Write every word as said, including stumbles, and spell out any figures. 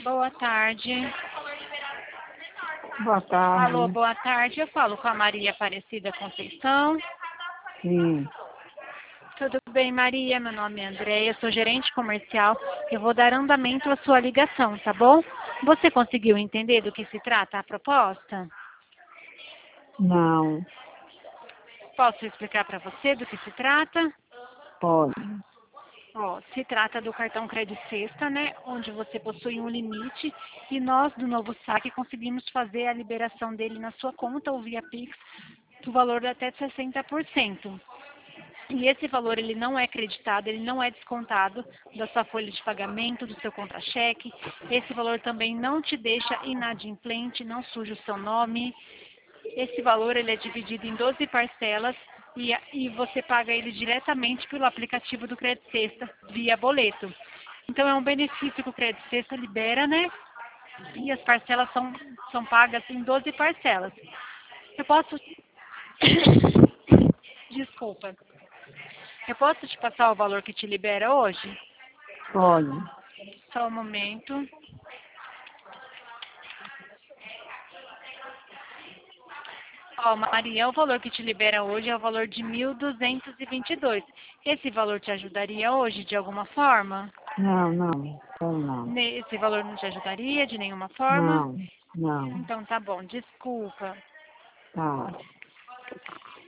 Boa tarde. Boa tarde. Alô, boa tarde. Eu falo com a Maria Aparecida Conceição. Sim. Tudo bem, Maria? Meu nome é Andréia, sou gerente comercial. Eu vou dar andamento à sua ligação, tá bom? Você conseguiu entender do que se trata a proposta? Não. Posso explicar para você do que se trata? Pode. Ó, se trata do cartão Crédito Sexta, né, onde você possui um limite e nós do Novo Saque conseguimos fazer a liberação dele na sua conta ou via Pix do valor de até sessenta por cento. E esse valor ele não é creditado, ele não é descontado da sua folha de pagamento, do seu contra-cheque. Esse valor também não te deixa inadimplente, não suja o seu nome. Esse valor ele é dividido em doze parcelas e, e você paga ele diretamente pelo aplicativo do Crédito Sexta, via boleto. Então é um benefício que o Crédito Sexta libera, né? E as parcelas são, são pagas em doze parcelas. Eu posso... Desculpa. Eu posso te passar o valor que te libera hoje? Pode. Só um momento. Ó, Maria, o valor que te libera hoje é o valor de mil duzentos e vinte e dois. Esse valor te ajudaria hoje de alguma forma? Não, não. Então não. Esse valor não te ajudaria de nenhuma forma? Não. Não. Então tá bom, desculpa. Tá.